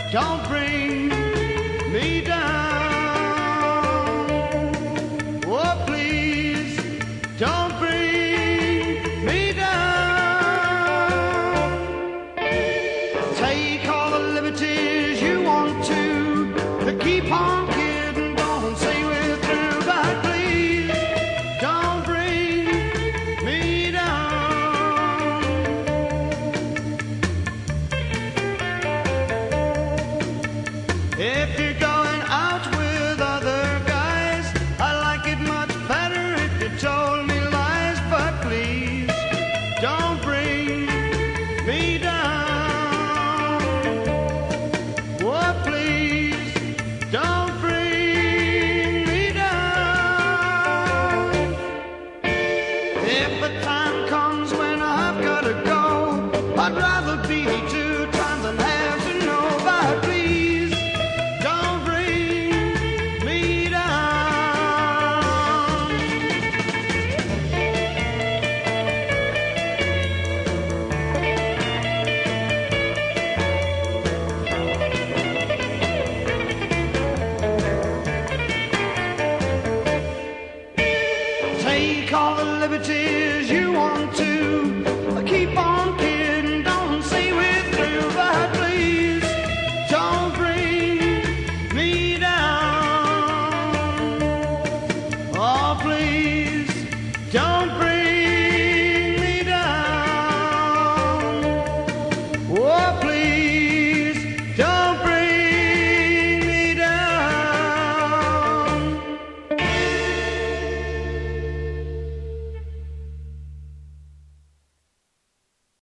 don't bring me down. Oh, please, don't bring me down. Take all the liberties you want to keep on kidding, don't say we're through, but please, don't bring me down. If you're going out with other guys, I like it much better if you told me lies, but please, don't bring me down. Oh, please, don't bring me down. If the time comes when I've got to go, I'd rather be two times than have to know, but please, don't bring me down. Take all the liberties you want to keep on kidding, don't say we're through, but please, don't bring me down. Oh, please, don't bring me down. Oh, please.